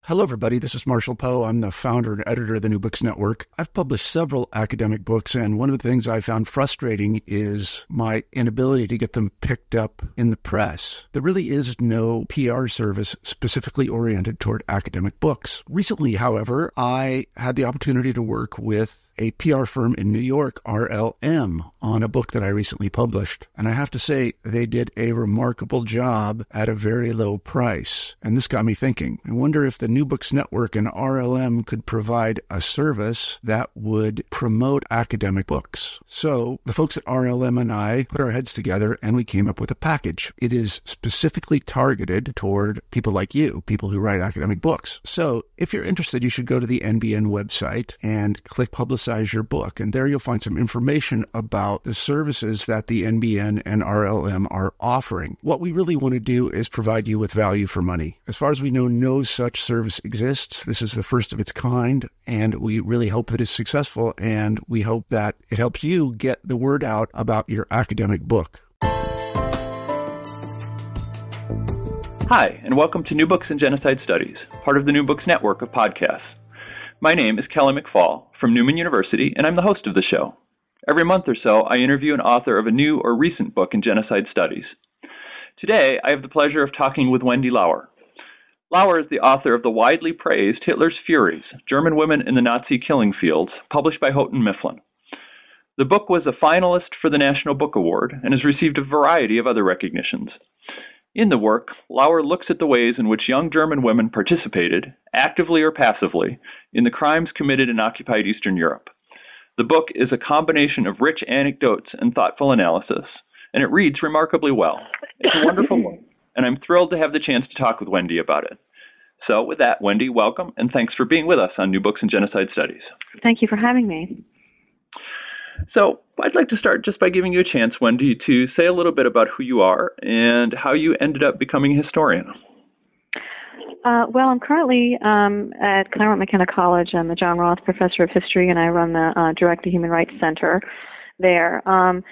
Hello, everybody. This is Marshall Poe. I'm the founder and editor of the New Books Network. I've published several academic books, and one of the things I found frustrating is my inability to get them picked up in the press. There really is no PR service specifically oriented toward academic books. Recently, however, I had the opportunity to work with a PR firm in New York, RLM, on a book that I recently published. And I have to say, they did a remarkable job at a very low price. And this got me thinking. I wonder if the New Books Network and RLM could provide a service that would promote academic books. So the folks at RLM and I put our heads together and we came up with a package. It is specifically targeted toward people like you, people who write academic books. So if you're interested, you should go to the NBN website and click Publicize Your Book. And there you'll find some information about the services that the NBN and RLM are offering. What we really want to do is provide you with value for money. As far as we know, no such service exists. This is the first of its kind, and we really hope that it's successful, and we hope that it helps you get the word out about your academic book. Hi, and welcome to New Books in Genocide Studies, part of the New Books Network of podcasts. My name is Kelly McFall from Newman University, and I'm the host of the show. Every month or so, I interview an author of a new or recent book in genocide studies. Today, I have the pleasure of talking with Wendy Lauer. Lauer is the author of the widely praised Hitler's Furies, German Women in the Nazi Killing Fields, published by Houghton Mifflin. The book was a finalist for the National Book Award and has received a variety of other recognitions. In the work, Lauer looks at the ways in which young German women participated, actively or passively, in the crimes committed in occupied Eastern Europe. The book is a combination of rich anecdotes and thoughtful analysis, and it reads remarkably well. It's a wonderful book, and I'm thrilled to have the chance to talk with Wendy about it. So with that, Wendy, welcome, and thanks for being with us on New Books in Genocide Studies. Thank you for having me. So I'd like to start just by giving you a chance, Wendy, to say a little bit about who you are and how you ended up becoming a historian. Well, I'm currently at Claremont McKenna College. I'm the John Roth Professor of History, and I run the Direct to Human Rights Center there.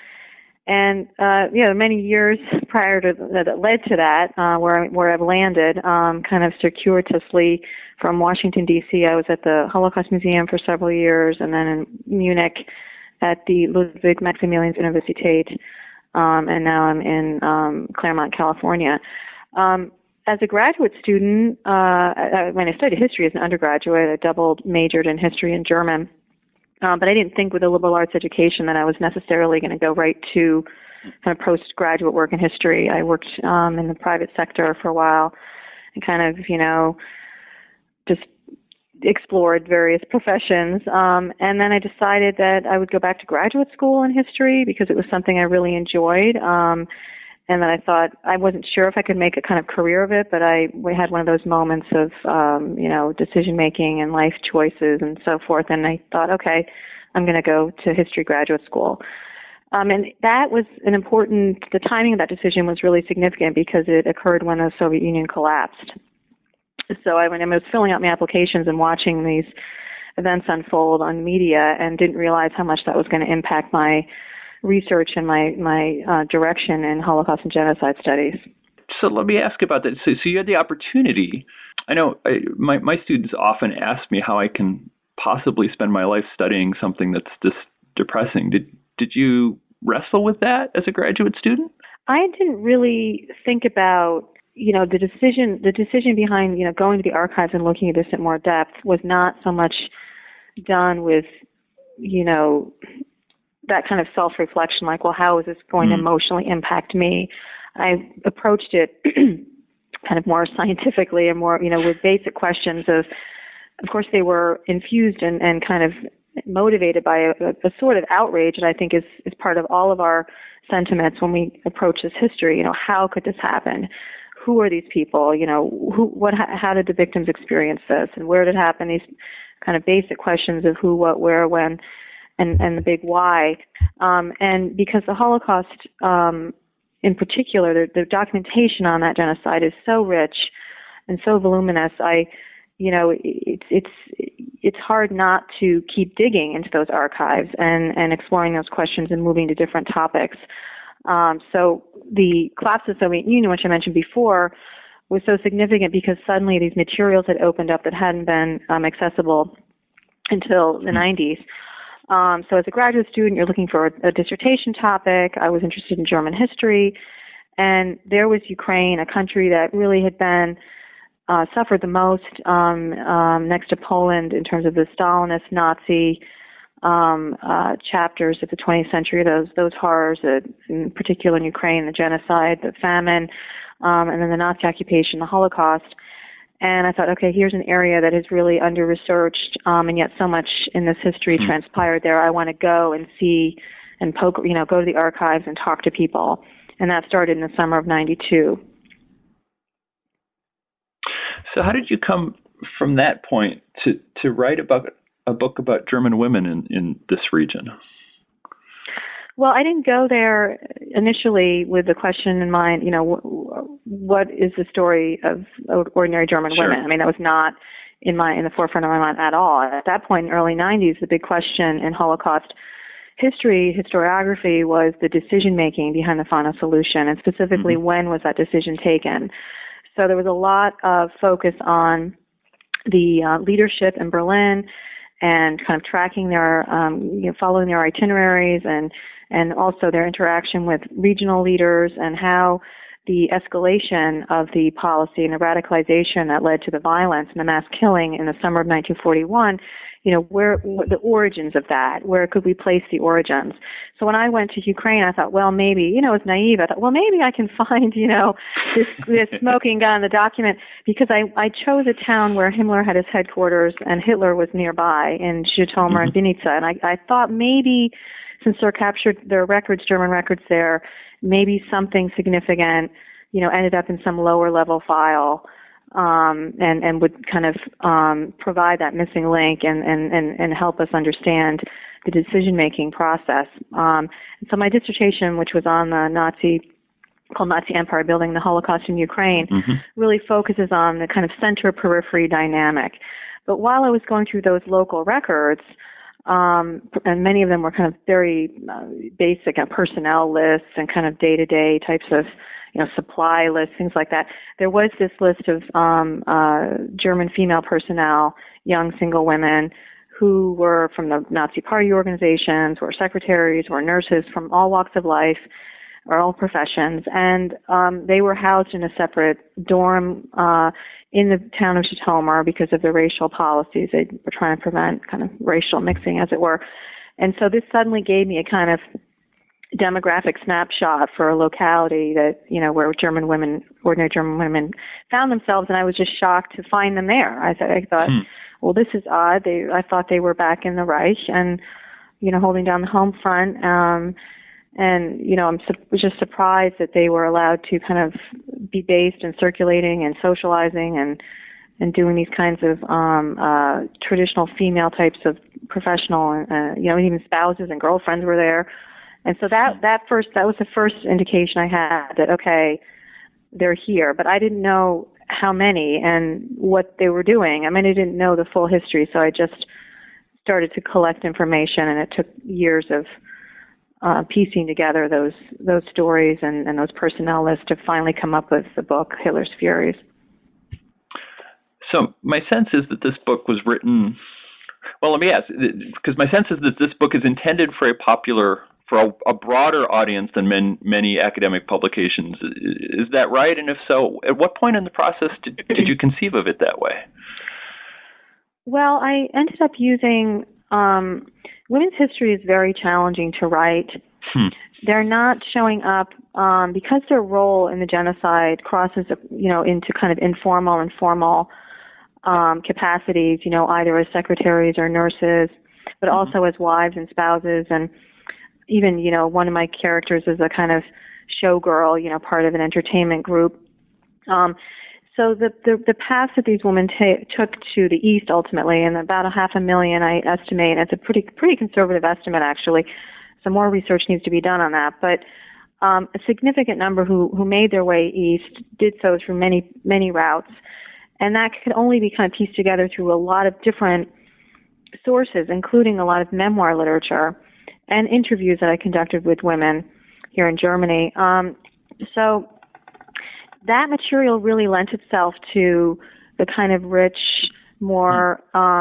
Many years prior to that led to that, where I've landed, kind of circuitously from Washington, D.C. I was at the Holocaust Museum for several years, and then in Munich at the Ludwig Maximilians Universität, and now I'm in Claremont, California. As a graduate student, when I studied history as an undergraduate, I double majored in history and German. But I didn't think with a liberal arts education that I was necessarily going to go right to kind of postgraduate work in history. I worked in the private sector for a while and kind of, just explored various professions. And then I decided that I would go back to graduate school in history because it was something I really enjoyed. And then I thought I wasn't sure if I could make a kind of career of it, but we had one of those moments of, decision making and life choices and so forth. And I thought, okay, I'm going to go to history graduate school. And that was the timing of that decision was really significant because it occurred when the Soviet Union collapsed. So when I was filling out my applications and watching these events unfold on media and didn't realize how much that was going to impact my research and my direction in Holocaust and genocide studies. So let me ask about that. So you had the opportunity. I know my students often ask me how I can possibly spend my life studying something that's this depressing. Did you wrestle with that as a graduate student? I didn't really think about the decision behind going to the archives and looking at this in more depth was not so much done with that kind of self-reflection, like, well, how is this going to emotionally impact me? I approached it kind of more scientifically and more, with basic questions of course, they were infused and kind of motivated by a sort of outrage that I think is part of all of our sentiments when we approach this history. How could this happen? Who are these people? How did the victims experience this? And where did it happen? These kind of basic questions of who, what, where, when, and the big why. And because the Holocaust, in particular, the documentation on that genocide is so rich and so voluminous, it's hard not to keep digging into those archives and exploring those questions and moving to different topics. So the collapse of the Soviet Union, which I mentioned before, was so significant because suddenly these materials had opened up that hadn't been accessible until the 90s. So as a graduate student, you're looking for a dissertation topic. I was interested in German history, and there was Ukraine, a country that really had been suffered the most next to Poland in terms of the Stalinist Nazi chapters of the 20th century, those horrors, in particular in Ukraine, the genocide, the famine, and then the Nazi occupation, the Holocaust. And I thought, okay, here's an area that is really under-researched, and yet so much in this history transpired there. I want to go and see and go to the archives and talk to people. And that started in the summer of 92. So how did you come from that point to write about a book about German women in this region? Well, I didn't go there initially with the question in mind, what is the story of ordinary German women? I mean, that was not in the forefront of my mind at all. At that point in the early 90s, the big question in Holocaust historiography was the decision-making behind the final solution, and specifically when was that decision taken. So there was a lot of focus on the leadership in Berlin and kind of tracking their, following their itineraries and also their interaction with regional leaders and how the escalation of the policy and the radicalization that led to the violence and the mass killing in the summer of 1941, where the origins of that, where could we place the origins? So when I went to Ukraine, I thought, well, maybe, it was naive. I thought, well, maybe I can find, this smoking gun in the document, because I chose a town where Himmler had his headquarters and Hitler was nearby in Zhytomyr and Vinica. And I thought maybe, since there are records, German records there, maybe something significant, ended up in some lower level file, and would kind of provide that missing link and help us understand the decision-making process. So my dissertation, which was on the called Nazi Empire Building the Holocaust in Ukraine, really focuses on the kind of center-periphery dynamic. But while I was going through those local records, and many of them were kind of very basic personnel lists and kind of day-to-day types of, supply lists, things like that. There was this list of German female personnel, young single women, who were from the Nazi Party organizations, were secretaries, were nurses from all walks of life, or all professions, and they were housed in a separate dorm in the town of Zhytomyr because of the racial policies. They were trying to prevent kind of racial mixing, as it were. And so this suddenly gave me a kind of demographic snapshot for a locality that, where ordinary German women found themselves, and I was just shocked to find them there. I thought, well, this is odd. I thought they were back in the Reich and, holding down the home front. And, was just surprised that they were allowed to kind of be based and circulating and socializing and doing these kinds of traditional female types of professional, even spouses and girlfriends were there. And so that was the first indication I had that, okay, they're here. But I didn't know how many and what they were doing. I didn't know the full history, so I just started to collect information, and it took years of piecing together those stories and those personnel lists to finally come up with the book, Hitler's Furies. So my sense is that this book was written, well, let me ask, because my sense is that this book is intended for a broader audience than many academic publications. Is that right? And if so, at what point in the process did you conceive of it that way? Well, I ended up using, women's history is very challenging to write. They're not showing up because their role in the genocide crosses, into kind of informal and formal capacities, either as secretaries or nurses, but also as wives and spouses. And even, one of my characters is a kind of showgirl, part of an entertainment group. So the path that these women took to the east ultimately, and about 500,000 I estimate, it's a pretty conservative estimate actually. So more research needs to be done on that. But a significant number who made their way east did so through many routes, and that could only be kind of pieced together through a lot of different sources, including a lot of memoir literature and interviews that I conducted with women here in Germany. So that material really lent itself to the kind of rich, more,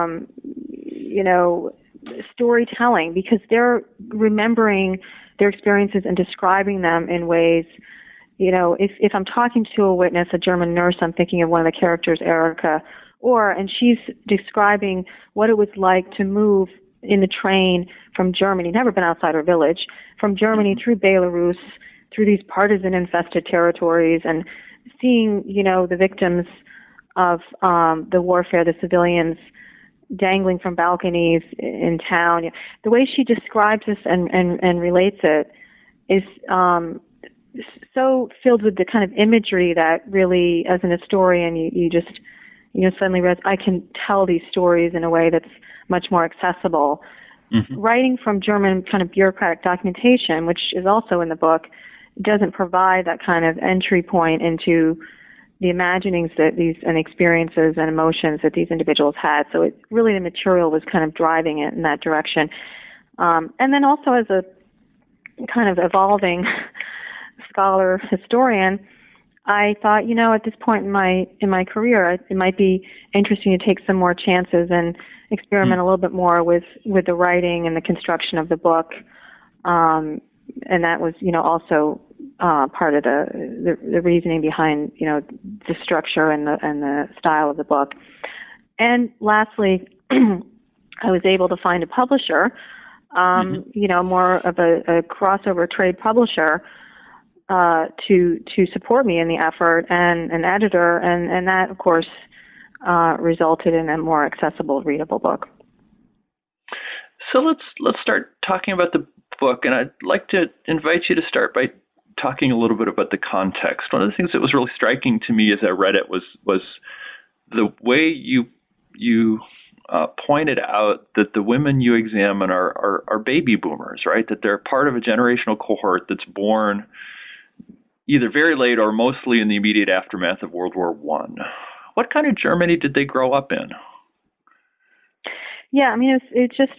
storytelling, because they're remembering their experiences and describing them in ways, if I'm talking to a witness, a German nurse, I'm thinking of one of the characters, Erica, and she's describing what it was like to move in the train from Germany, never been outside her village, from Germany through Belarus, through these partisan-infested territories, and seeing, the victims of the warfare, the civilians dangling from balconies in town. The way she describes this and relates it is so filled with the kind of imagery that really, as an historian, you just suddenly realize I can tell these stories in a way that's much more accessible. Mm-hmm. Writing from German kind of bureaucratic documentation, which is also in the book, doesn't provide that kind of entry point into the imaginings that and experiences and emotions that these individuals had. So the material was kind of driving it in that direction. And then also as a kind of evolving scholar historian, I thought, at this point in my career, it might be interesting to take some more chances and experiment a little bit more with the writing and the construction of the book. And that was, also part of the reasoning behind, the structure and the style of the book. And lastly, I was able to find a publisher, more of a crossover trade publisher, to support me in the effort, and an editor, and that, of course, resulted in a more accessible, readable book. So let's start talking about the book, and I'd like to invite you to start by talking a little bit about the context. One of the things that was really striking to me as I read it was the way you pointed out that the women you examine are baby boomers, right? That they're part of a generational cohort that's born either very late or mostly in the immediate aftermath of World War I. What kind of Germany did they grow up in? Yeah, I mean,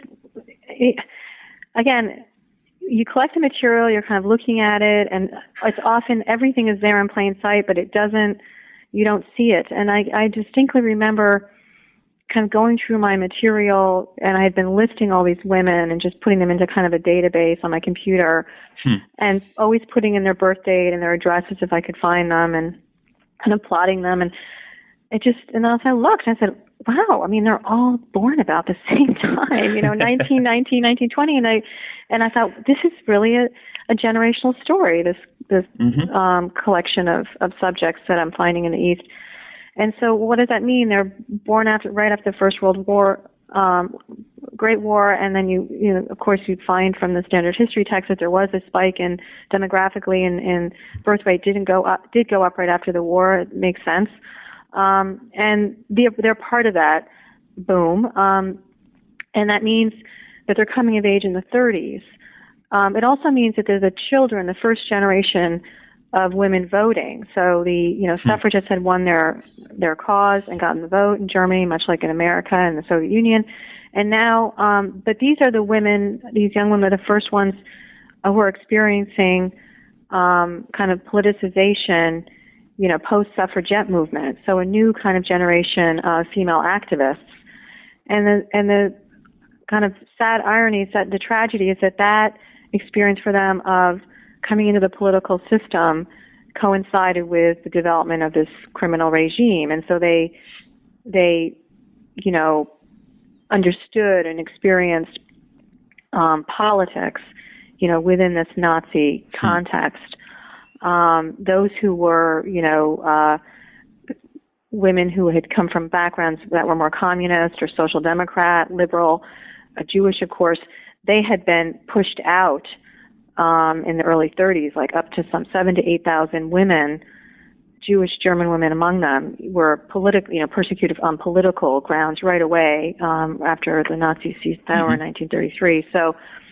again, you collect the material, you're kind of looking at it, and it's often everything is there in plain sight, but you don't see it. And I distinctly remember kind of going through my material, and I had been listing all these women and just putting them into kind of a database on my computer, and always putting in their birth date and their addresses if I could find them, and kind of plotting them. And and as I looked, I said, wow, I mean, they're all born about the same time, 1919, 1920. And I thought, this is really a generational story, this collection of subjects that I'm finding in the East. And so what does that mean? They're born right after the First World War, Great War, and then you of course, you'd find from the standard history text that there was a spike in demographically, and birth rate did go up right after the war. It makes sense. And they're part of that boom. And that means that they're coming of age in the 30s. It also means that they're the children, the first generation of women voting. So the suffragists had won their cause and gotten the vote in Germany, much like in America and the Soviet Union. And now, but these are the women, these young women are the first ones who are experiencing kind of politicization, post-suffragette movement. So a new kind of generation of female activists. And the kind of sad irony is that the tragedy is that experience for them of coming into the political system coincided with the development of this criminal regime. And so they understood and experienced politics, within this Nazi context. Those who were, women who had come from backgrounds that were more communist or social democrat, liberal, Jewish, of course, they had been pushed out in the early 30s, like up to some 7,000 to 8,000 women, Jewish German women among them, were persecuted on political grounds right away after the Nazis seized power in 1933. So,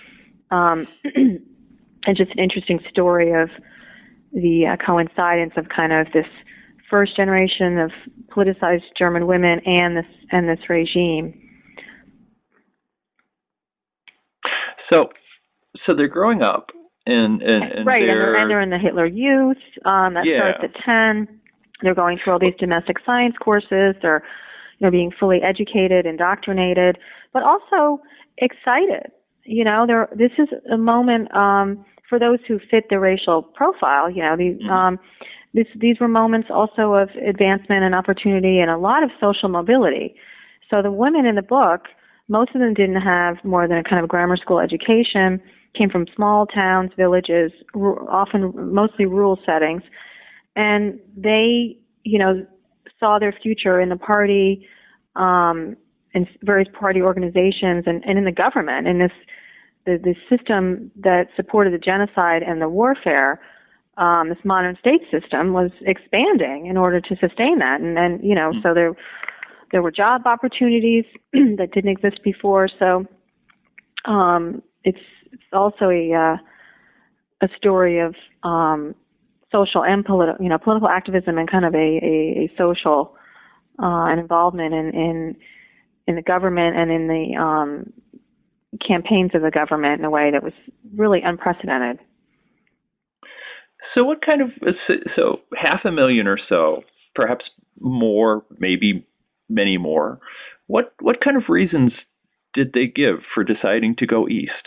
and just an interesting story of the coincidence of kind of this first generation of politicized German women and this regime. So they're growing up, right, and they're in the Hitler Youth. That starts at 10. They're going through all these domestic science courses. They're being fully educated, indoctrinated, but also excited. This is a moment for those who fit the racial profile. These were moments also of advancement and opportunity and a lot of social mobility. So the women in the book, most of them didn't have more than a kind of grammar school education, came from small towns, villages, often mostly rural settings, and they, saw their future in the party, in various party organizations, and in the government, in this system that supported the genocide and the warfare. This modern state system was expanding in order to sustain that, and so there were job opportunities that didn't exist before. So it's also a story of social and political activism and kind of a social an involvement in the government and in the campaigns of the government in a way that was really unprecedented. So what kind of, so 500,000 or so, perhaps more, maybe many more, what kind of reasons did they give for deciding to go east?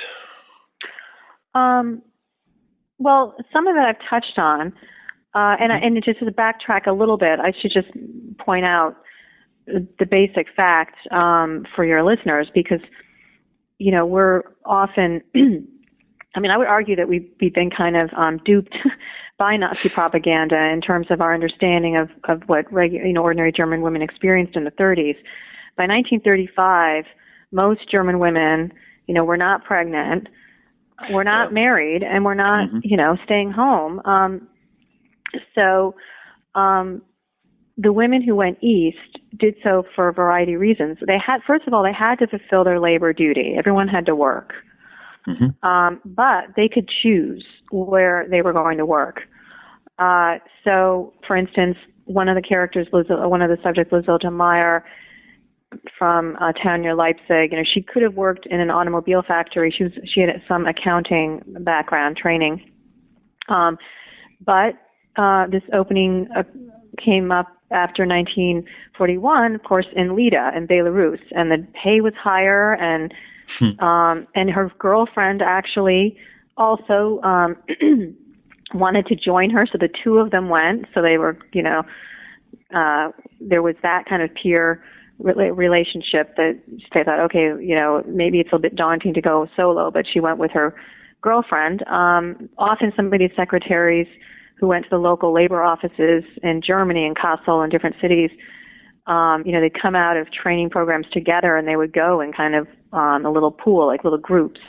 Well, some of it I've touched on, and just to backtrack a little bit, I should just point out the basic fact for your listeners, because we're often I would argue that we've been kind of duped by Nazi propaganda in terms of our understanding of what ordinary German women experienced in the 30s. By 1935, most German women, were not pregnant, were not married, and were not, staying home. So the women who went east did so for a variety of reasons. First of all, they had to fulfill their labor duty. Everyone had to work. But they could choose where they were going to work. So, for instance, one of the subjects, Lizilda Meyer, from a town near Leipzig, she could have worked in an automobile factory. She had some accounting background training. But this opening came up after 1941, of course, in Lida, in Belarus, and the pay was higher, and her girlfriend actually also wanted to join her, so the two of them went. So they were, there was that kind of peer relationship that they thought, okay, maybe it's a bit daunting to go solo, but she went with her girlfriend. Often somebody's secretaries who went to the local labor offices in Germany and Kassel and different cities, they'd come out of training programs together, and they would go in kind of a little pool, like little groups.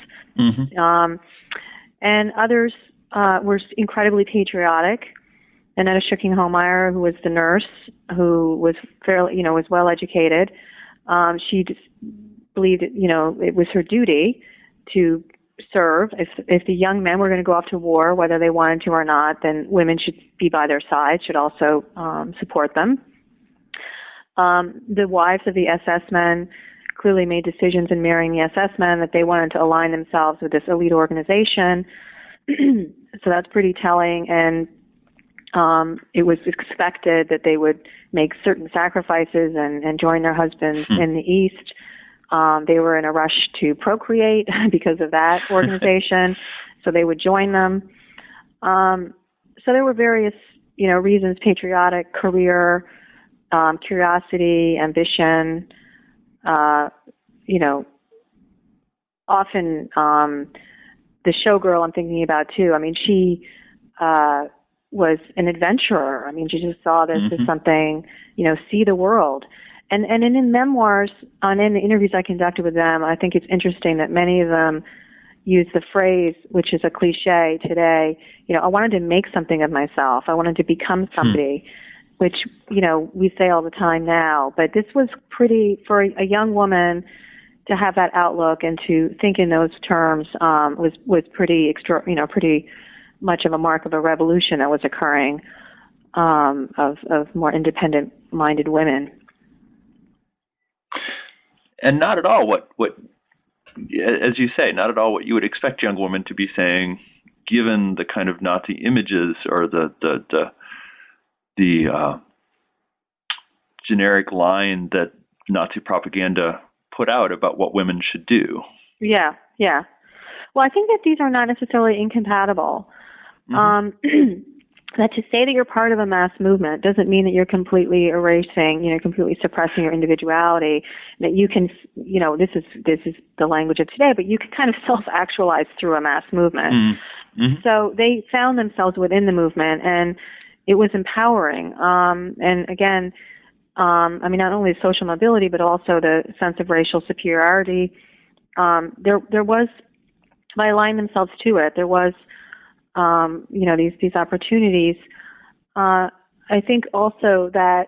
And others were incredibly patriotic. Annette Schücking-Hohmeier, who was the nurse, who was fairly, was well educated, she just believed, it was her duty to serve. If the young men were going to go off to war, whether they wanted to or not, then women should be by their side, should also support them. The wives of the SS men clearly made decisions in marrying the SS men that they wanted to align themselves with this elite organization. So that's pretty telling, and it was expected that they would make certain sacrifices and join their husbands in the East. They were in a rush to procreate because of that organization, so they would join them. So there were various, reasons: patriotic, career, curiosity, ambition. Often the showgirl I'm thinking about too. She was an adventurer. She just saw this as something, see the world. And in memoirs, and in the interviews I conducted with them, I think it's interesting that many of them use the phrase, which is a cliche today, I wanted to make something of myself. I wanted to become somebody, which, we say all the time now. But this was pretty, for a young woman to have that outlook and to think in those terms was pretty pretty much of a mark of a revolution that was occurring of more independent-minded women. And not at all what, as you say, not at all what you would expect young women to be saying given the kind of Nazi images or the generic line that Nazi propaganda put out about what women should do. Yeah. Well, I think that these are not necessarily incompatible. That to say that you're part of a mass movement doesn't mean that you're completely erasing, completely suppressing your individuality. That you can, this is the language of today, but you can kind of self-actualize through a mass movement. So they found themselves within the movement, and it was empowering. And again, not only social mobility, but also the sense of racial superiority. There was, by aligning themselves to it, there was, these opportunities. I think also that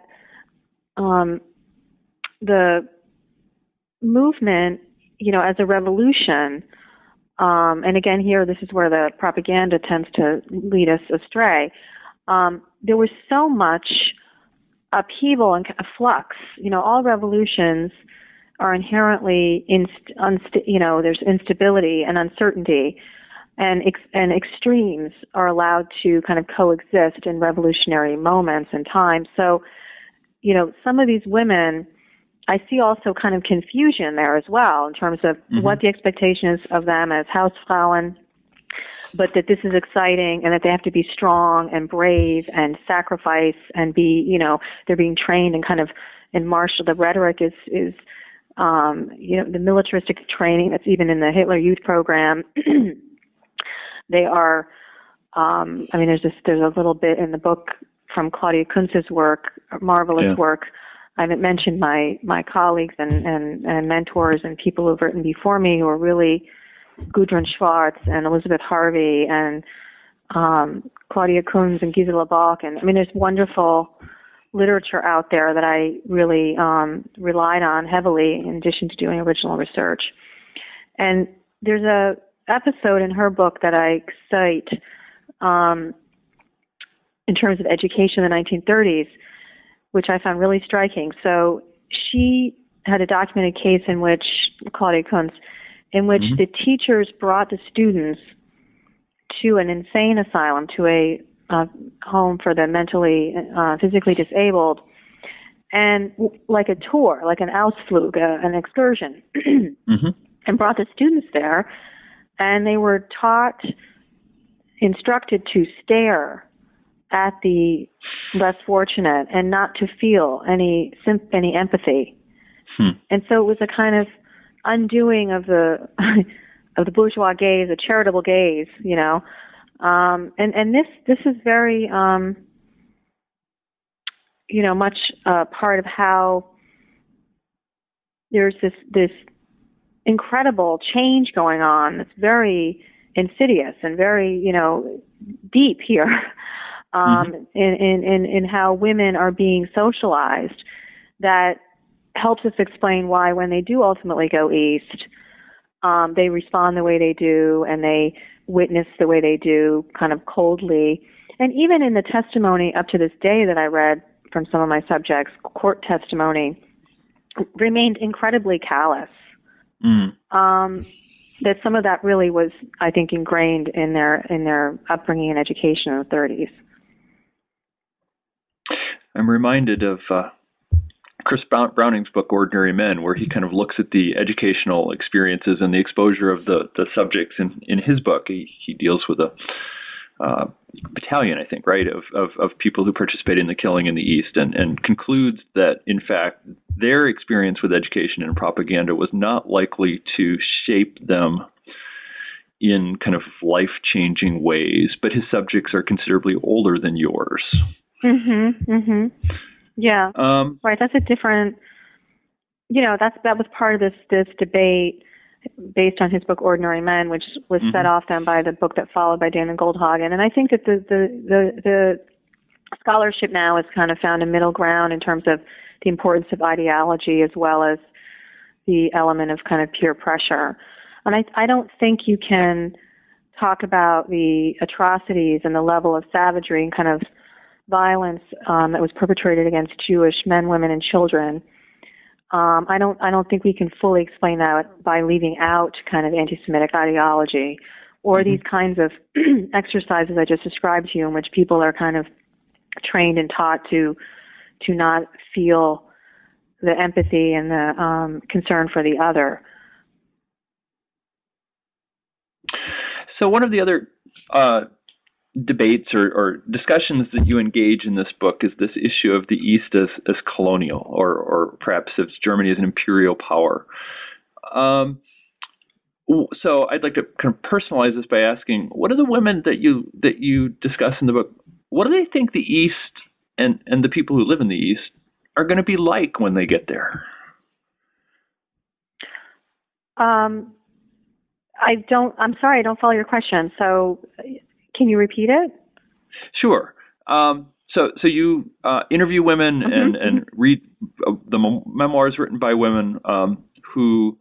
the movement, as a revolution, and again here, this is where the propaganda tends to lead us astray. There was so much upheaval and flux. All revolutions are inherently, there's instability and uncertainty. And extremes are allowed to kind of coexist in revolutionary moments and times. So, some of these women, I see also kind of confusion there as well in terms of what the expectation is of them as Hausfrauen, but that this is exciting and that they have to be strong and brave and sacrifice and be, they're being trained and kind of in martial. The rhetoric is the militaristic training that's even in the Hitler Youth Program. They are, there's a little bit in the book from Claudia Kuntz's work, marvelous work. I haven't mentioned my colleagues and mentors and people who've written before me who are really Gudrun Schwartz and Elizabeth Harvey and Claudia Kunz and Gisela Bach. And there's wonderful literature out there that I really relied on heavily in addition to doing original research. And there's a episode in her book that I cite in terms of education in the 1930s, which I found really striking. So she had a documented case in which, Claudia Kunz, in which the teachers brought the students to an insane asylum, to a home for the mentally, physically disabled, and like a tour, like an Ausflug, an excursion, and brought the students there. And they were instructed to stare at the less fortunate and not to feel any empathy. And so it was a kind of undoing of the bourgeois gaze, a charitable gaze, And this is very, much part of how there's this incredible change going on. It's very insidious and very, deep here in how women are being socialized. That helps us explain why, when they do ultimately go east, they respond the way they do and they witness the way they do, kind of coldly. And even in the testimony up to this day that I read from some of my subjects, court testimony remained incredibly callous. That some of that really was, I think, ingrained in their upbringing and education in the 30s. I'm reminded of Chris Browning's book, Ordinary Men, where he kind of looks at the educational experiences and the exposure of the subjects. In his book, he deals with a battalion, I think, right, of people who participated in the killing in the East, and concludes that, in fact, their experience with education and propaganda was not likely to shape them in kind of life-changing ways, but his subjects are considerably older than yours. Yeah. Right. That's a different, that was part of this debate based on his book, Ordinary Men, which was set off then by the book that followed by Dana Goldhagen. And I think that the scholarship now has kind of found a middle ground in terms of the importance of ideology as well as the element of kind of peer pressure. And I don't think you can talk about the atrocities and the level of savagery and kind of violence that was perpetrated against Jewish men, women, and children. I don't think we can fully explain that by leaving out kind of anti-Semitic ideology or these kinds of exercises I just described to you, in which people are kind of trained and taught to not feel the empathy and the concern for the other. So one of the other debates or discussions that you engage in this book is this issue of the East as colonial, or perhaps as Germany as an imperial power. So I'd like to kind of personalize this by asking, what are the women that you discuss in the book, what do they think the East and the people who live in the East are going to be like when they get there? I'm sorry, I don't follow your question. So can you repeat it? Sure. So you interview women and read the memoirs written by women who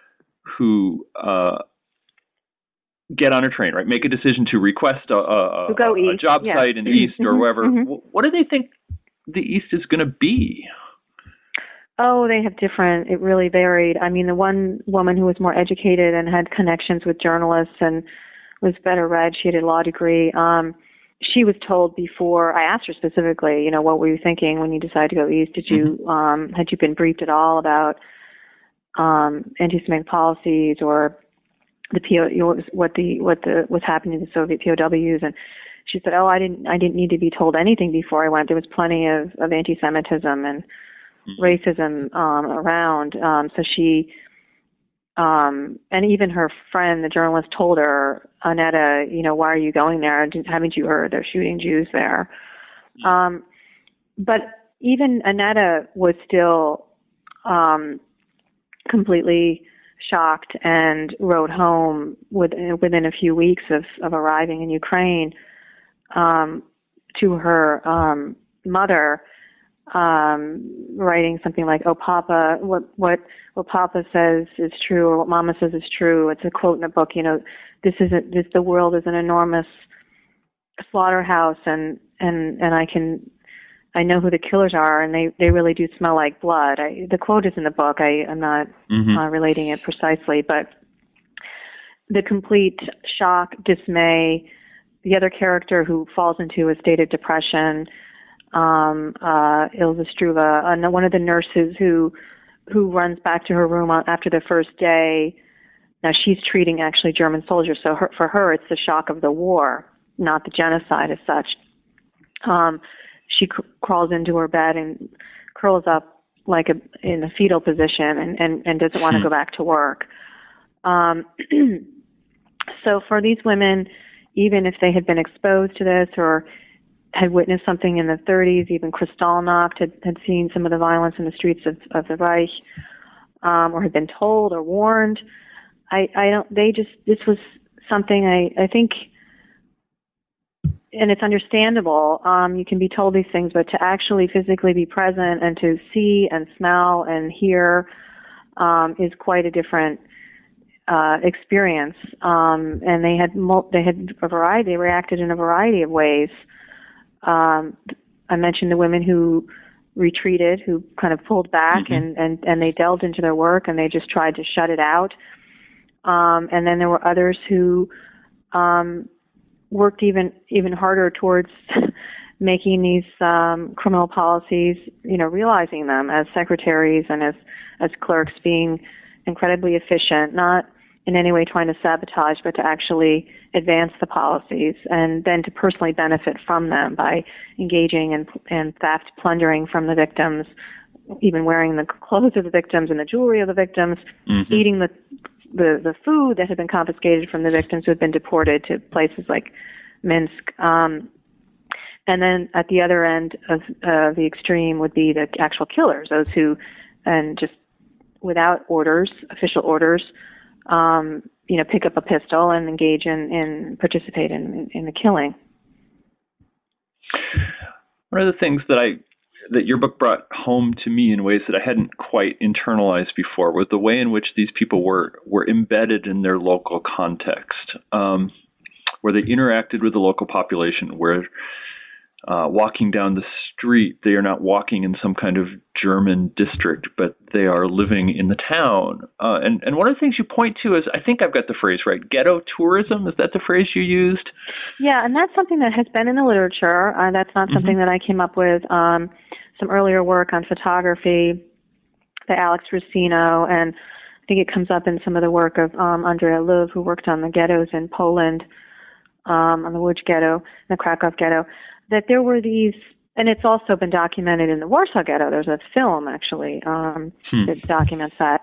get on a train, right? Make a decision to request a job site in the East or wherever. What do they think the East is going to be? Oh, they have different, it really varied. I mean, the one woman who was more educated and had connections with journalists and was better read, she had a law degree. She was told before, I asked her specifically, what were you thinking when you decided to go East? Did you, had you been briefed at all about anti-Semitic policies or what's happening to the Soviet POWs? And she said, "Oh, I didn't need to be told anything before I went. There was plenty of anti-Semitism and racism around." So she, and even her friend, the journalist, told her, "Annetta, why are you going there? Haven't you heard they're shooting Jews there?" But even Annetta was still completely shocked and wrote home within a few weeks of arriving in Ukraine to her mother, writing something like, "Oh, Papa, what Papa says is true, or what Mama says is true." It's a quote in a book. The world is an enormous slaughterhouse, and I know who the killers are, and they really do smell like blood. The quote is in the book. I'm not relating it precisely, but the complete shock, dismay. The other character who falls into a state of depression, Ilza Struva, and one of the nurses who runs back to her room after the first day. Now she's treating actually German soldiers, so for her it's the shock of the war, not the genocide as such. She crawls into her bed and curls up like in a fetal position and doesn't want to go back to work. So for these women, even if they had been exposed to this or had witnessed something in the 30s, even Kristallnacht had seen some of the violence in the streets of the Reich, or had been told or warned, this was something I think, and it's understandable, you can be told these things, but to actually physically be present and to see and smell and hear is quite a different experience. And they had a variety, they reacted in a variety of ways. I mentioned the women who retreated, who kind of pulled back and they delved into their work and they just tried to shut it out. And then there were others who worked even harder towards making these criminal policies, realizing them as secretaries and as clerks, being incredibly efficient, not in any way trying to sabotage, but to actually advance the policies and then to personally benefit from them by engaging in theft, plundering from the victims, even wearing the clothes of the victims and the jewelry of the victims, eating the food that had been confiscated from the victims who had been deported to places like Minsk. And then at the other end of the extreme would be the actual killers, those who, and just without orders, official orders, pick up a pistol and engage participate in the killing. One of the things that your book brought home to me in ways that I hadn't quite internalized before was the way in which these people were embedded in their local context, where they interacted with the local population, where walking down the street, they are not walking in some kind of German district, but they are living in the town. And one of the things you point to is, I think I've got the phrase right, ghetto tourism. Is that the phrase you used? Yeah, and that's something that has been in the literature. That's not something that I came up with. Some earlier work on photography by Alex Rusino, and I think it comes up in some of the work of Andrea Löw, who worked on the ghettos in Poland, on the Łódź ghetto, the Krakow ghetto, that there were these, and it's also been documented in the Warsaw Ghetto. There's a film, actually, that documents that.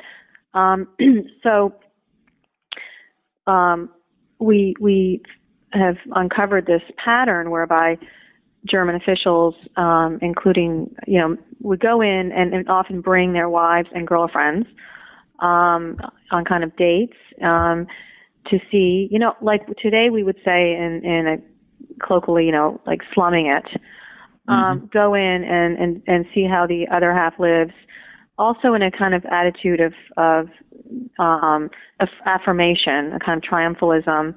We have uncovered this pattern whereby German officials, including, would go in and often bring their wives and girlfriends on kind of dates to see, like today we would say in a colloquially, like slumming it, go in and see how the other half lives, also in a kind of attitude of affirmation, a kind of triumphalism,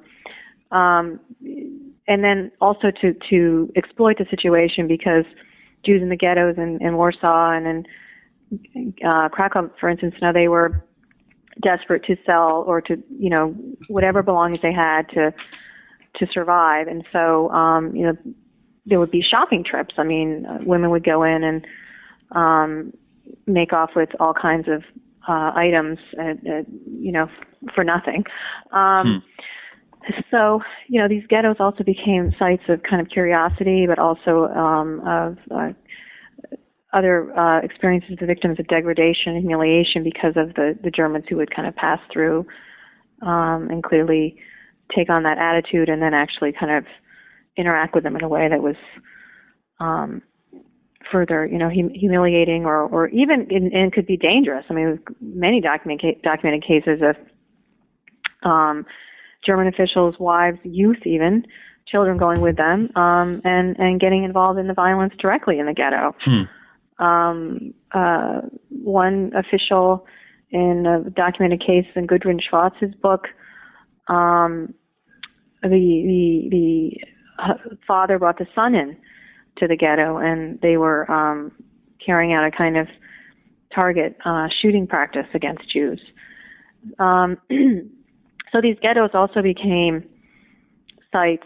and then also to exploit the situation, because Jews in the ghettos in Warsaw and in Krakow, for instance, they were desperate to sell or to, whatever belongings they had to survive. And so, there would be shopping trips. I mean, women would go in and make off with all kinds of items, for nothing. So, these ghettos also became sites of kind of curiosity, but also of other experiences of victims of degradation and humiliation because of the Germans who would kind of pass through and clearly take on that attitude and then actually kind of interact with them in a way that was further, humiliating or even and could be dangerous. I mean, many documented cases of German officials, wives, youth, even children going with them, and getting involved in the violence directly in the ghetto. One official in a documented case in Gudrun Schwartz's book, the father brought the son in to the ghetto, and they were carrying out a kind of target shooting practice against Jews. So these ghettos also became sites,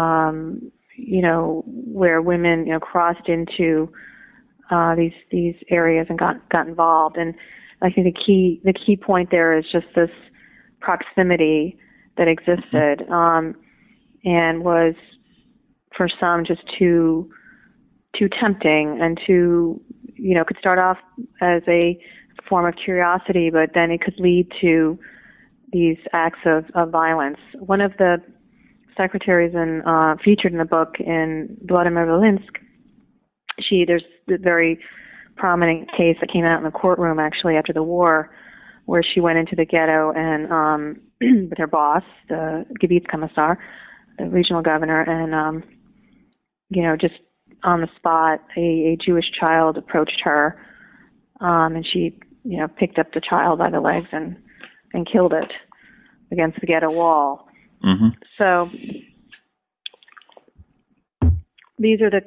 where women, crossed into these areas and got involved. And I think the key point there is just this proximity that existed, and was for some just too tempting, and could start off as a form of curiosity, but then it could lead to these acts of violence. One of the secretaries featured in the book in Vladimir Volinsk, there's a very prominent case that came out in the courtroom actually after the war, where she went into the ghetto and with her boss, the Gebietskommissar, the regional governor, and just on the spot, a Jewish child approached her, and she picked up the child by the legs and killed it against the ghetto wall. Mm-hmm. So these are the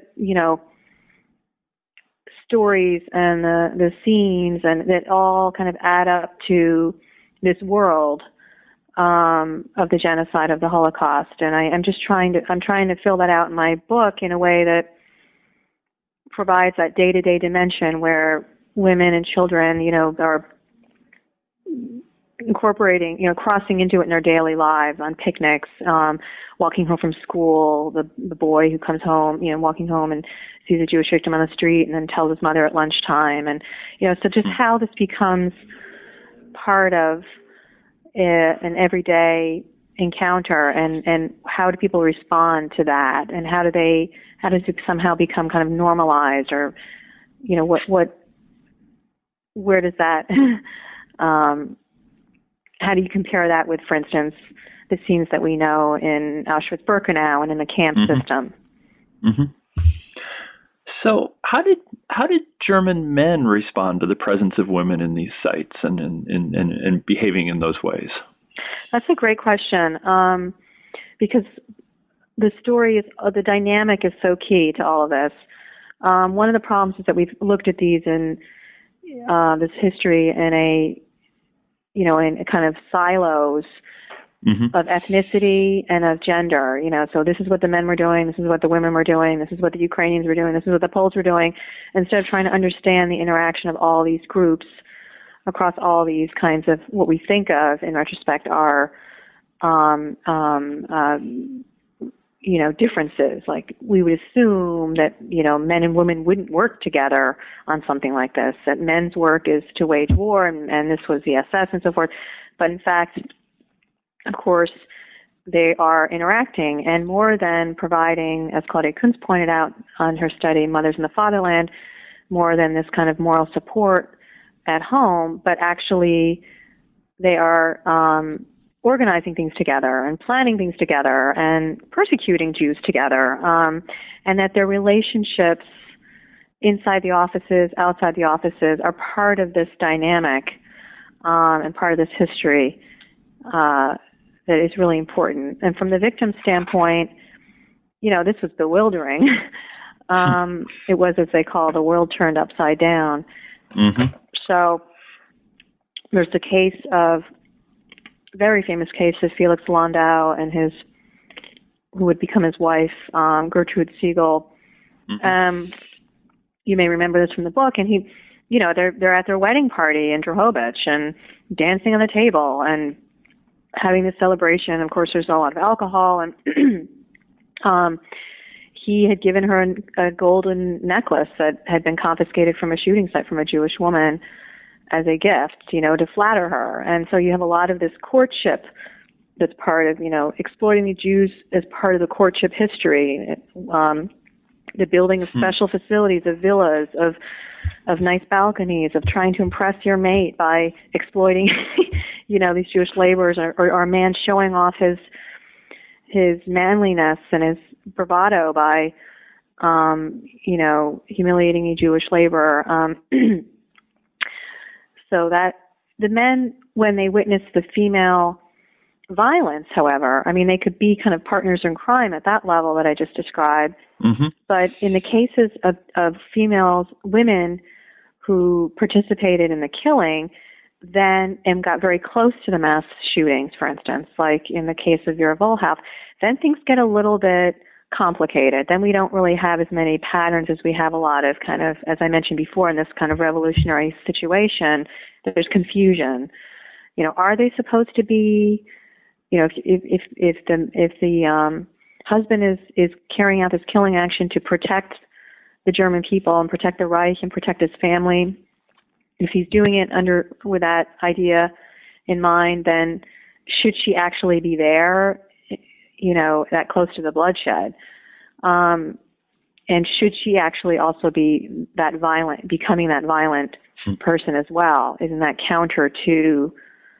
stories and the scenes, and that all kind of add up to this world of the genocide, of the Holocaust. And I'm trying to fill that out in my book in a way that provides that day-to-day dimension where women and children, are incorporating, crossing into it in their daily lives, on picnics, walking home from school, the boy who comes home, walking home and sees a Jewish victim on the street and then tells his mother at lunchtime. And, so just how this becomes part of an everyday encounter, and how do people respond to that, and how does it somehow become kind of normalized, or, where does that, how do you compare that with, for instance, the scenes that we know in Auschwitz-Birkenau and in the camp system? Mm-hmm. So how did German men respond to the presence of women in these sites and in behaving in those ways? That's a great question, because the story is, the dynamic is so key to all of this. One of the problems is that we've looked at these in this history in in kind of silos of ethnicity and of gender. So this is what the men were doing, this is what the women were doing, this is what the Ukrainians were doing, this is what the Poles were doing, instead of trying to understand the interaction of all these groups across all these kinds of what we think of in retrospect are differences. Like we would assume that, men and women wouldn't work together on something like this, that men's work is to wage war and this was the SS and so forth. But in fact, of course, they are interacting, and more than providing, as Claudia Kuntz pointed out on her study, Mothers in the Fatherland, more than this kind of moral support at home, but actually they are organizing things together and planning things together and persecuting Jews together, and that their relationships inside the offices, outside the offices, are part of this dynamic and part of this history that is really important. And from the victim standpoint, this was bewildering. It was, as they call, the world turned upside down. Mm-hmm. So there's the case of, very famous case of Felix Landau and who would become his wife, Gertrude Siegel. Mm-hmm. You may remember this from the book, and they're at their wedding party in Drohobych and dancing on the table and having this celebration. Of course, there's a lot of alcohol, and he had given her a golden necklace that had been confiscated from a shooting site from a Jewish woman as a gift, to flatter her. And so you have a lot of this courtship that's part of, exploiting the Jews as part of the courtship history, the building of special facilities, of villas, of nice balconies, of trying to impress your mate by exploiting, these Jewish laborers, or a man showing off his manliness and his bravado by, humiliating a Jewish laborer. So that the men, when they witness the female violence, however, they could be kind of partners in crime at that level that I just described. Mm-hmm. But in the cases of women who participated in the killing, then and got very close to the mass shootings, for instance, like in the case of Vera Volhav, then things get a little bit complicated. Then we don't really have as many patterns as we have a lot of kind of, as I mentioned before, in this kind of revolutionary situation, there's confusion. Are they supposed to be, if the husband is carrying out this killing action to protect the German people and protect the Reich and protect his family, if he's doing it with that idea in mind, then should she actually be there, that close to the bloodshed? And should she actually also be becoming that violent person as well? Isn't that counter to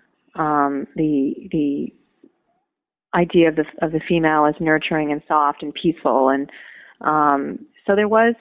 the idea of the female as nurturing and soft and peaceful? And so there was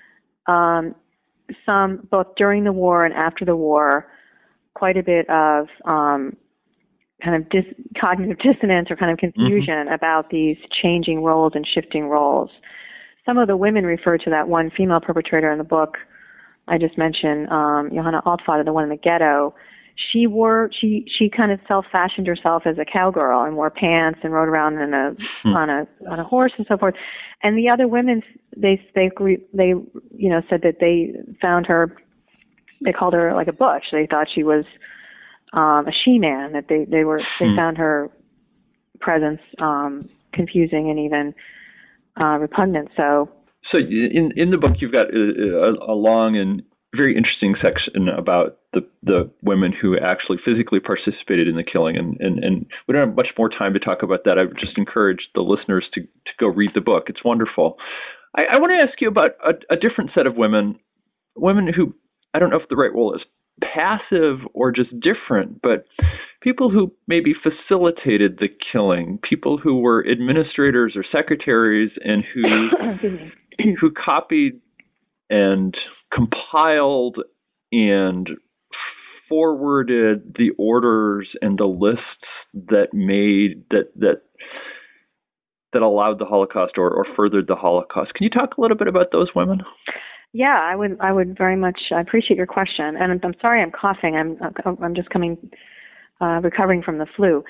some, both during the war and after the war, quite a bit of kind of cognitive dissonance or kind of confusion about these changing roles and shifting roles. Some of the women refer to that one female perpetrator in the book I just mentioned, Johanna Altvater, the one in the ghetto. She kind of self-fashioned herself as a cowgirl and wore pants and rode around on a horse and so forth. And the other women, they said that they found her, they called her like a butch. They thought she was a she-man, that they found her presence confusing and even repugnant. So in the book, you've got a long and very interesting section about the women who actually physically participated in the killing, and we don't have much more time to talk about that. I would just encourage the listeners to go read the book. It's wonderful. I want to ask you about a different set of women who, I don't know if the right role is passive or just different, but people who maybe facilitated the killing, people who were administrators or secretaries and who copied and compiled and forwarded the orders and the lists that that allowed the Holocaust or furthered the Holocaust. Can you talk a little bit about those women? Yeah, I would very much. I appreciate your question, and I'm sorry I'm coughing. I'm just recovering from the flu.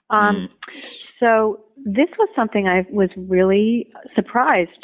So this was something I was really surprised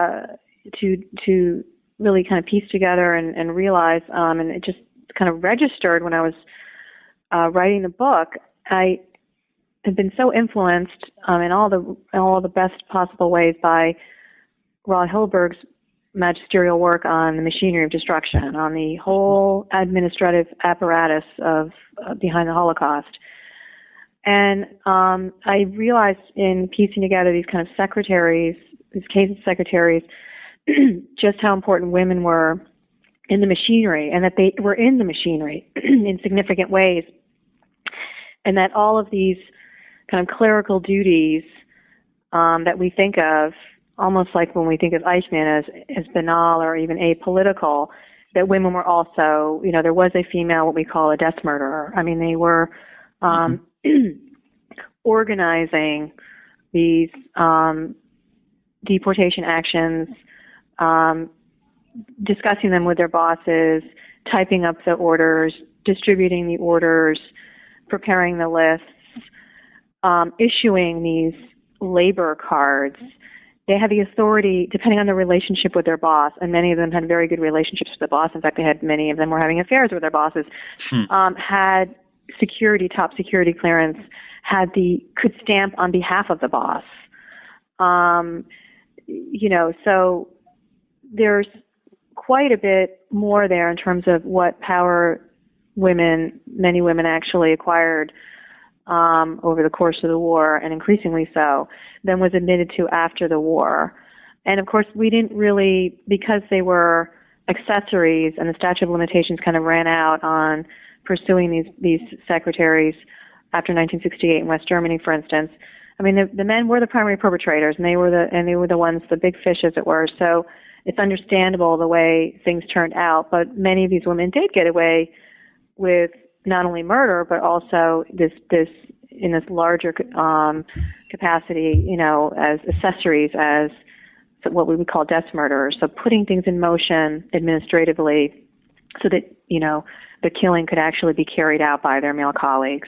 to really kind of piece together and realize, and it just kind of registered when I was writing the book. I have been so influenced in all the best possible ways by Rod Hilberg's magisterial work on the machinery of destruction, on the whole administrative apparatus of behind the Holocaust. And I realized in piecing together these kind of secretaries, these cases secretaries, just how important women were in the machinery, and that they were in the machinery in significant ways, and that all of these kind of clerical duties that we think of, almost like when we think of Eichmann as banal or even apolitical, that women were also, there was a female, what we call a death murderer. I mean, they were organizing these deportation actions, discussing them with their bosses, typing up the orders, distributing the orders, preparing the lists, issuing these labor cards. They had the authority, depending on their relationship with their beau, and many of them had very good relationships with the boss. In fact, many of them were having affairs with their bosses, had top security clearance, could stamp on behalf of the boss. So there's quite a bit more there in terms of what power many women actually acquired over the course of the war, and increasingly so, than was admitted to after the war. And of course, we didn't really, because they were accessories and the statute of limitations kind of ran out on pursuing these secretaries after 1968 in West Germany, for instance. I mean, the men were the primary perpetrators, and they were the ones, the big fish, as it were. So it's understandable the way things turned out. But many of these women did get away with not only murder, but also this in this larger capacity, as accessories, as what we would call death murderers. So putting things in motion administratively so that, the killing could actually be carried out by their male colleagues.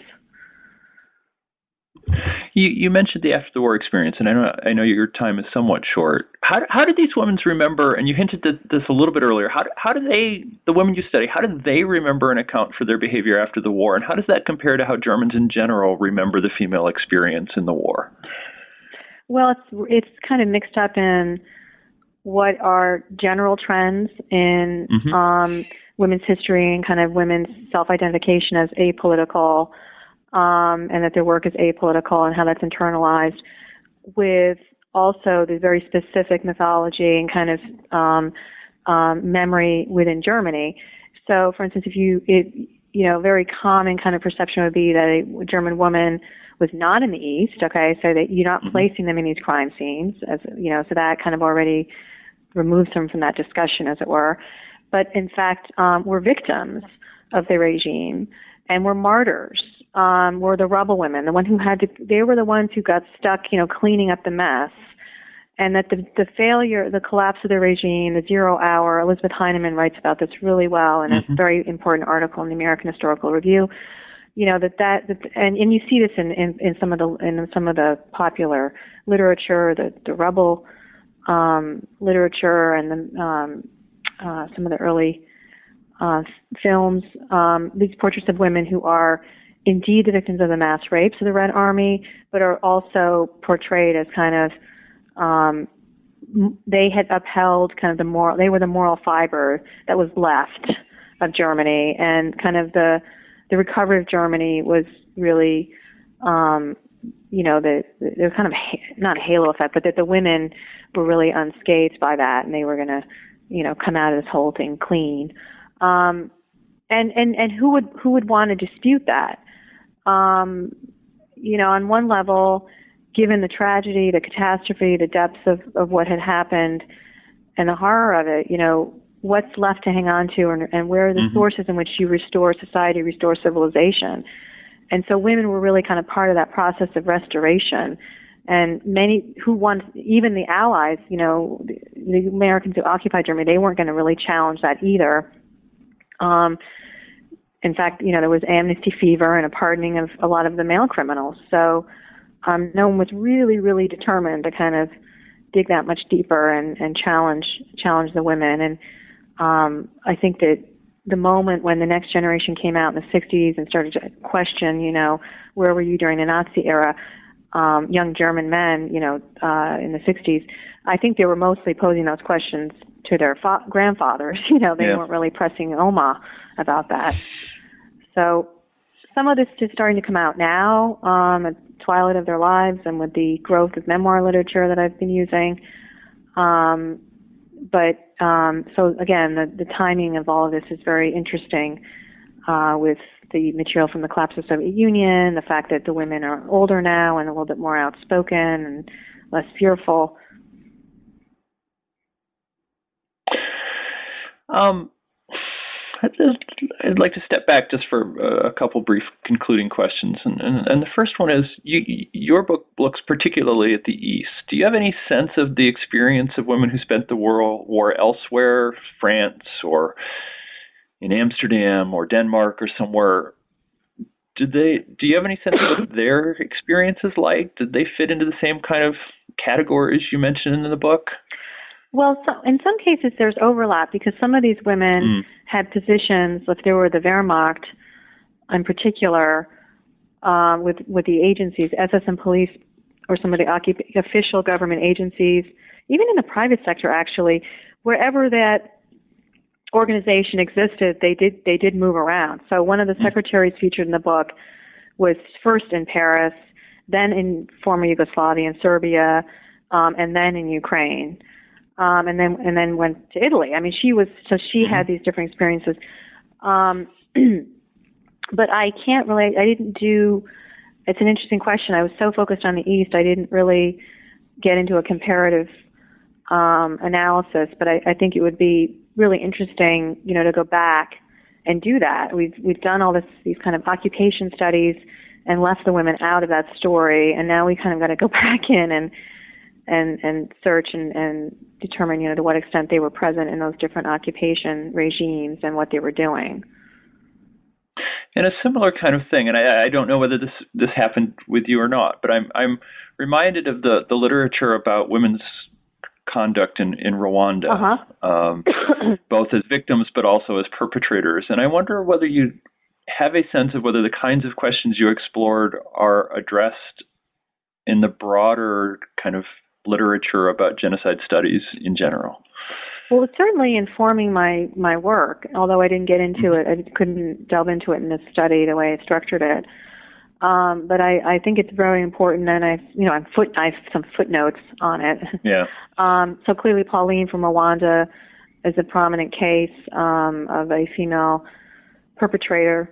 You mentioned the after the war experience, and I know your time is somewhat short. How did these women remember? And you hinted at this a little bit earlier. How do the women you study, how did they remember and account for their behavior after the war, and how does that compare to how Germans in general remember the female experience in the war? Well, it's kind of mixed up in what are general trends in women's history and kind of women's self-identification as apolitical. And that their work is apolitical, and how that's internalized, with also the very specific mythology and kind of memory within Germany. So, for instance, very common kind of perception would be that a German woman was not in the East. Okay, so that you're not placing them in these crime scenes, so that kind of already removes them from that discussion, as it were. But in fact, were victims of the regime and were martyrs. Were the rebel women, they were the ones who got stuck, cleaning up the mess. And that the failure, the collapse of the regime, the 0 hour, Elizabeth Heinemann writes about this really well in a very important article in the American Historical Review. And you see this in some of the popular literature, the rebel literature, and some of the early films, these portraits of women who are indeed the victims of the mass rapes of the Red Army, but are also portrayed as kind of, they had upheld kind of they were the moral fiber that was left of Germany, and kind of the recovery of Germany was really, there was kind of not a halo effect, but that the women were really unscathed by that, and they were going to, come out of this whole thing clean. And who would want to dispute that? On one level, given the tragedy, the catastrophe, the depths of what had happened, and the horror of it, what's left to hang on to, and where are the sources in which you restore society, restore civilization? And so women were really kind of part of that process of restoration. And many who won, even the Allies, the Americans who occupied Germany, they weren't going to really challenge that either. In fact, there was amnesty fever and a pardoning of a lot of the male criminals. So no one was really, really determined to kind of dig that much deeper and challenge the women. And I think that the moment when the next generation came out in the 60s and started to question, where were you during the Nazi era, young German men, in the 60s, I think they were mostly posing those questions to their grandfathers. They weren't really pressing Oma about that. So some of this is starting to come out now at the twilight of their lives and with the growth of memoir literature that I've been using. So again, the timing of all of this is very interesting with the material from the collapse of the Soviet Union, the fact that the women are older now and a little bit more outspoken and less fearful. I'd like to step back just for a couple brief concluding questions. And the first one is, your book looks particularly at the East. Do you have any sense of the experience of women who spent the war elsewhere, France or in Amsterdam or Denmark or somewhere? Do you have any sense of what their experience is like? Did they fit into the same kind of categories you mentioned in the book? Well, in some cases there's overlap because some of these women had positions, if they were the Wehrmacht in particular, with the agencies, SS and police, or some of the official government agencies, even in the private sector actually, wherever that organization existed, they did move around. So one of the secretaries featured in the book was first in Paris, then in former Yugoslavia and Serbia, and then in Ukraine. And then went to Italy. I mean, she had these different experiences. But I can't really, it's an interesting question. I was so focused on the East, I didn't really get into a comparative analysis, but I think it would be really interesting, to go back and do that. We've done all these kind of occupation studies and left the women out of that story, and now we kind of got to go back in and search and determine, to what extent they were present in those different occupation regimes and what they were doing. And a similar kind of thing, and I don't know whether this happened with you or not, but I'm reminded of the literature about women's conduct in Rwanda, both as victims but also as perpetrators. And I wonder whether you have a sense of whether the kinds of questions you explored are addressed in the broader kind of literature about genocide studies in general. Well, it's certainly informing my work, although I didn't get into it. I couldn't delve into it in this study the way I structured it. But I think it's very important, and I have some footnotes on it. Yeah. So clearly Pauline from Rwanda is a prominent case of a female perpetrator.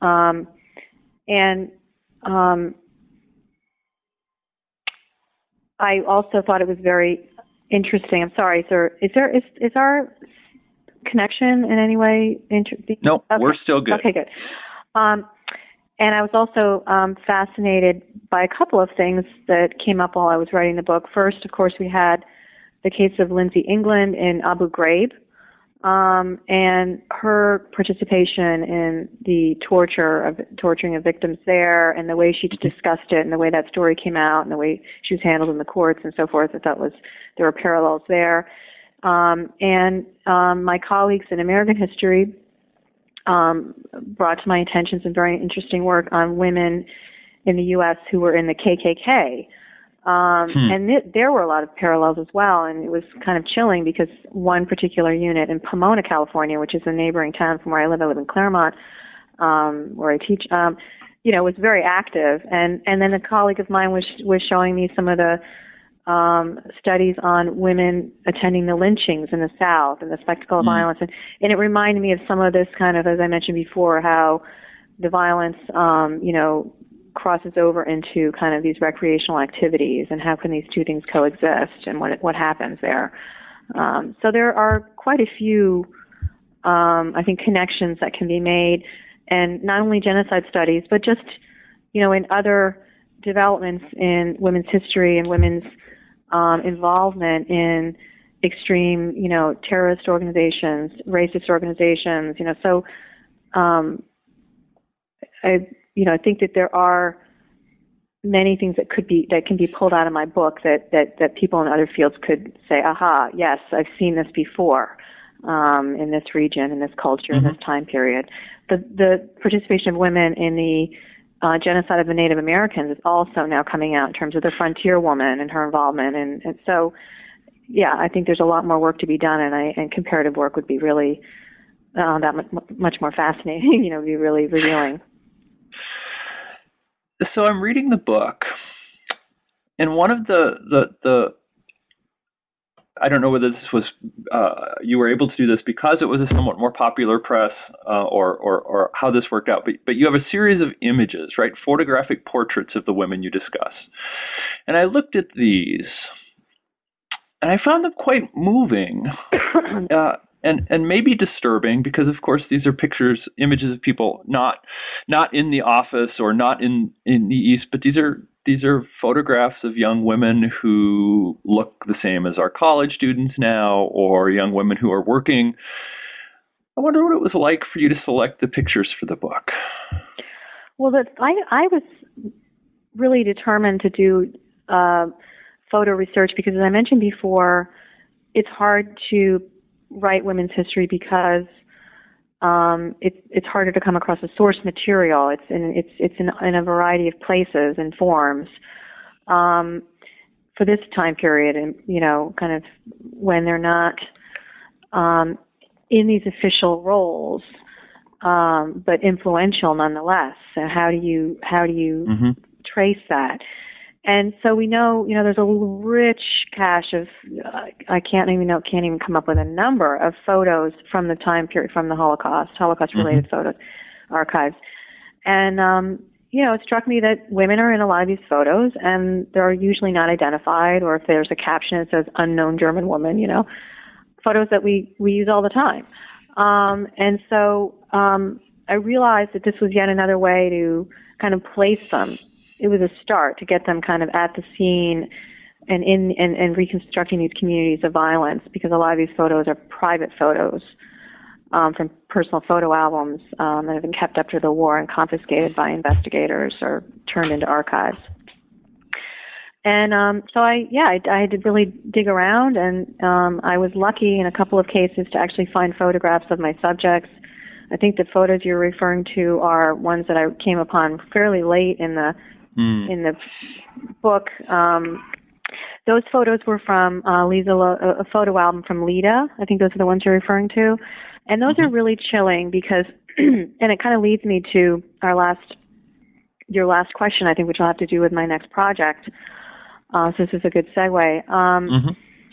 I also thought it was very interesting. I'm sorry, sir. Is our connection in any way interesting? No, okay. We're still good. Okay, good. And I was also fascinated by a couple of things that came up while I was writing the book. First, of course, we had the case of Lindsay England in Abu Ghraib, and her participation in the torturing of victims there, and the way she discussed it, and the way that story came out, and the way she was handled in the courts and so forth. I thought there were parallels there. My colleagues in American history brought to my attention some very interesting work on women in the U.S. who were in the KKK. And there were a lot of parallels as well, and it was kind of chilling because one particular unit in Pomona, California, which is a neighboring town from where I live in Claremont, where I teach, was very active. And then a colleague of mine was showing me some of the studies on women attending the lynchings in the South and the spectacle of violence. And it reminded me of some of this kind of, as I mentioned before, how the violence, crosses over into kind of these recreational activities, and how can these two things coexist, and what happens there. So there are quite a few, I think, connections that can be made, and not only genocide studies, but just, in other developments in women's history and women's involvement in extreme, terrorist organizations, racist organizations, so I think that there are many things that can be pulled out of my book that people in other fields could say, aha, yes, I've seen this before in this region, in this culture, in this time period. The participation of women in the genocide of the Native Americans is also now coming out in terms of the frontier woman and her involvement. And so, yeah, I think there's a lot more work to be done, and comparative work would be really that much more fascinating, would be really revealing. So I'm reading the book, and one of the I don't know whether this was you were able to do this because it was a somewhat more popular press, or how this worked out. But you have a series of images, right? Photographic portraits of the women you discuss. And I looked at these, and I found them quite moving, and maybe disturbing, because of course these are images of people not in the office or not in the East, but these are photographs of young women who look the same as our college students now, or young women who are working. I wonder what it was like for you to select the pictures for the book. Well, I was really determined to do photo research because, as I mentioned before, it's hard to write women's history because it's harder to come across the source material. It's in a variety of places and forms for this time period, and kind of when they're not in these official roles, but influential nonetheless. So how do you trace that? And so we know, there's a rich cache of, I can't even come up with a number of photos from the time period, from the Holocaust-related photos, archives. And, it struck me that women are in a lot of these photos, and they're usually not identified, or if there's a caption that says unknown German woman, photos that we use all the time. And so I realized that this was yet another way to kind of place them. It was a start to get them kind of at the scene and reconstructing these communities of violence, because a lot of these photos are private photos from personal photo albums that have been kept up to the war and confiscated by investigators or turned into archives. And so I had to really dig around, and I was lucky in a couple of cases to actually find photographs of my subjects. I think the photos you're referring to are ones that I came upon fairly late in the book. Those photos were from a photo album from Leda. I think those are the ones you're referring to. And those are really chilling because, and it kind of leads me to your last question, I think, which will have to do with my next project. So this is a good segue.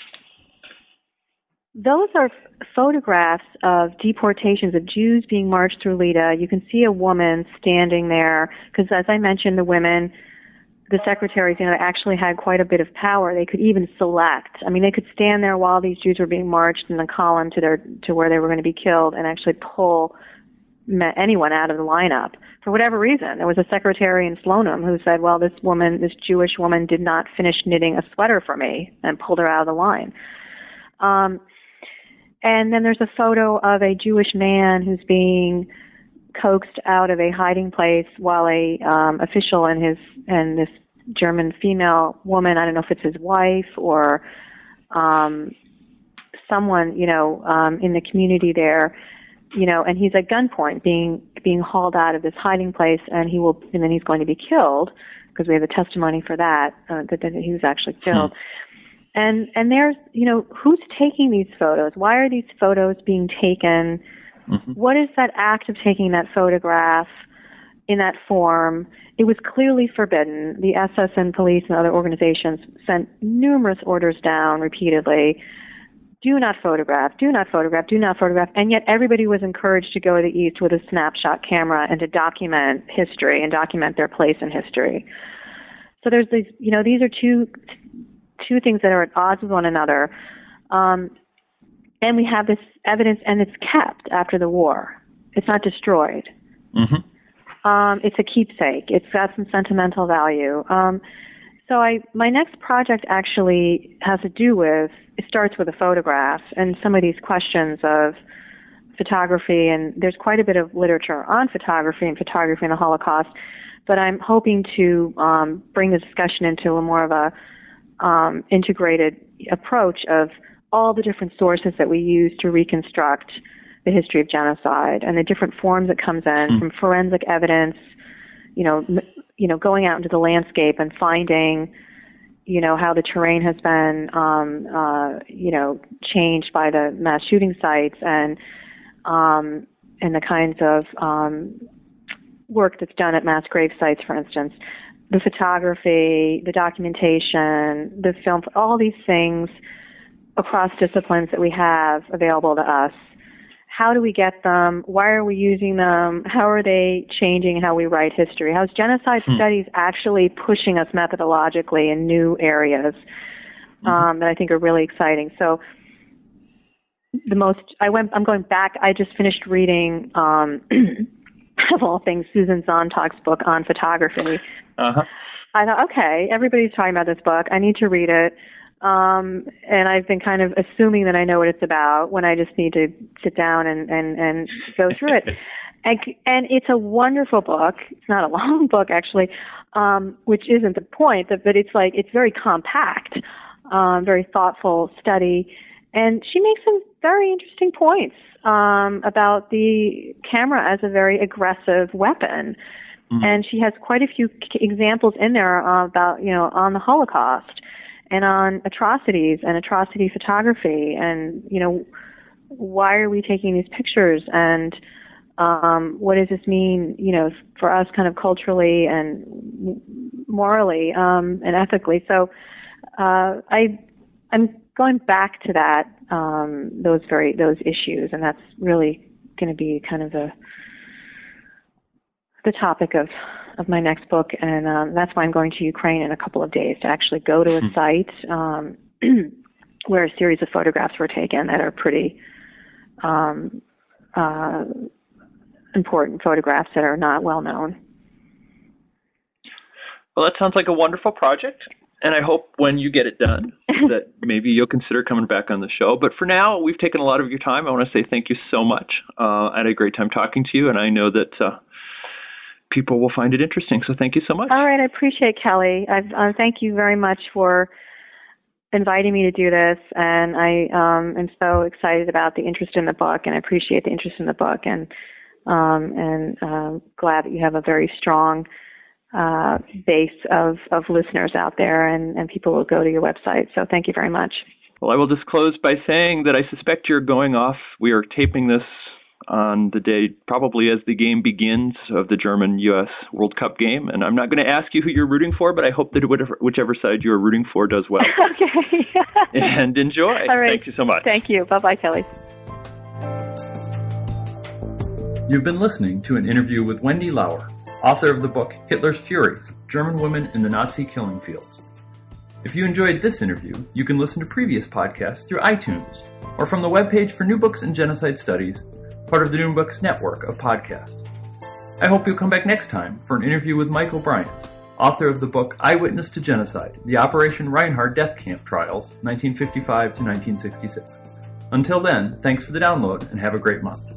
Those are photographs of deportations of Jews being marched through Leda. You can see a woman standing there because, as I mentioned, the secretaries, actually had quite a bit of power. They could even select. I mean, they could stand there while these Jews were being marched in the column to where they were going to be killed, and actually pull anyone out of the lineup for whatever reason. There was a secretary in Slonim who said, "Well, this Jewish woman, did not finish knitting a sweater for me," and pulled her out of the line. And then there's a photo of a Jewish man who's being coaxed out of a hiding place while a official and this German female woman, I don't know if it's his wife or someone, in the community there, and he's at gunpoint being hauled out of this hiding place, and then he's going to be killed, because we have a testimony for that he was actually killed. And there's, who's taking these photos? Why are these photos being taken? What is that act of taking that photograph in that form? It was clearly forbidden. The SS and police and other organizations sent numerous orders down repeatedly. Do not photograph, do not photograph, do not photograph. And yet everybody was encouraged to go to the East with a snapshot camera and to document history and document their place in history. So there's these, these are two things that are at odds with one another. And we have this evidence, and it's kept after the war. It's not destroyed. It's a keepsake. It's got some sentimental value. So my next project actually has to do with, it starts with a photograph and some of these questions of photography, and there's quite a bit of literature on photography and photography in the Holocaust, but I'm hoping to bring the discussion into a more of a integrated approach of all the different sources that we use to reconstruct the history of genocide and the different forms it comes in, from forensic evidence, going out into the landscape and finding, how the terrain has been, changed by the mass shooting sites and the kinds of work that's done at mass grave sites, for instance, the photography, the documentation, the film, all these things across disciplines that we have available to us. How do we get them? Why are we using them? How are they changing how we write history? How's genocide studies actually pushing us methodologically in new areas that I think are really exciting? So I'm going back, I just finished reading, of all things, Susan Sontag's book on photography. I thought, okay, everybody's talking about this book. I need to read it. And I've been kind of assuming that I know what it's about when I just need to sit down and go through it. And it's a wonderful book. It's not a long book, actually, which isn't the point, but it's very compact, very thoughtful study. And she makes some very interesting points about the camera as a very aggressive weapon. And she has quite a few examples in there about, on the Holocaust and on atrocities and atrocity photography and, why are we taking these pictures and what does this mean, for us kind of culturally and morally and ethically. So I'm going back to that, those issues, and that's really going to be kind of the topic of my next book, and that's why I'm going to Ukraine in a couple of days to actually go to a site where a series of photographs were taken that are pretty important photographs that are not well known. Well, that sounds like a wonderful project, and I hope when you get it done that maybe you'll consider coming back on the show. But for now, we've taken a lot of your time. I want to say thank you so much. I had a great time talking to you, and I know that people will find it interesting. So thank you so much. All right. I appreciate it, Kelly. Thank you very much for inviting me to do this. And I am so excited about the interest in the book, and I appreciate the interest in the book, and glad that you have a very strong base of listeners out there, and people will go to your website. So thank you very much. Well, I will just close by saying that I suspect you're going off. We are taping this on the day probably as the game begins of the German-U.S. World Cup game. And I'm not going to ask you who you're rooting for, but I hope that whichever side you're rooting for does well. Okay. And enjoy. All right. Thank you so much. Thank you. Bye-bye, Kelly. You've been listening to an interview with Wendy Lauer, author of the book Hitler's Furies, German Women in the Nazi Killing Fields. If you enjoyed this interview, you can listen to previous podcasts through iTunes or from the webpage for New Books in Genocide Studies, part of the New Books network of podcasts. I hope you'll come back next time for an interview with Michael Bryant, author of the book Eyewitness to Genocide, the Operation Reinhard Death Camp Trials, 1955 to 1966. Until then, thanks for the download and have a great month.